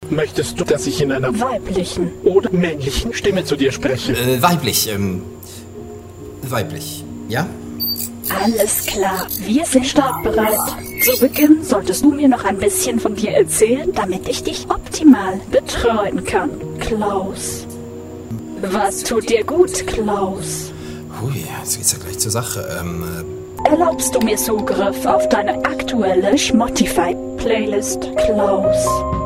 Möchtest du, dass ich in einer weiblichen oder männlichen Stimme zu dir spreche? Weiblich, ja? Alles klar, wir sind startbereit. Zu Beginn solltest du mir noch ein bisschen von dir erzählen, damit ich dich optimal betreuen kann, Klaus. Was tut dir gut, Klaus? Hui, jetzt geht's ja gleich zur Sache. Erlaubst du mir Zugriff auf deine aktuelle Schmottify-Playlist, Klaus?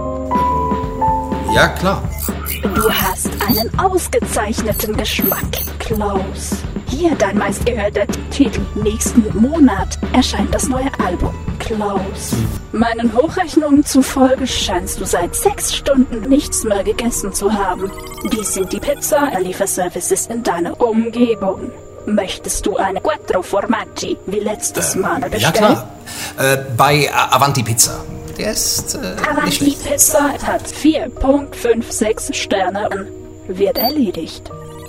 Ja, klar. Du hast einen ausgezeichneten Geschmack, Klaus. Hier dein meistgehörter Titel. Nächsten Monat erscheint das neue Album, Klaus. Meinen Hochrechnungen zufolge scheinst du seit 6 Stunden nichts mehr gegessen zu haben. Dies sind die Pizza-Lieferservices in deiner Umgebung. Möchtest du eine Quattro Formaggi wie letztes Mal bestellen? Ja, klar. Bei Avanti Pizza. Der ist nicht Avanti schlecht. Pizza hat 4,56 Sterne. Wird erledigt.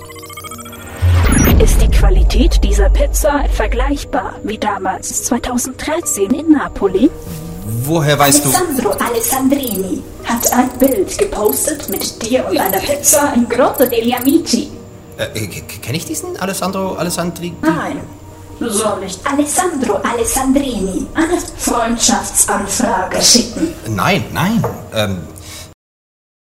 Ist die Qualität dieser Pizza vergleichbar wie damals 2013 in Napoli? Woher weißt du... Alessandro Alessandrini hat ein Bild gepostet mit dir und einer Pizza im Grotto degli Amici. Kenne ich diesen Alessandro Alessandri? Nein, soll ich Alessandro Alessandrini eine Freundschaftsanfrage schicken? Nein.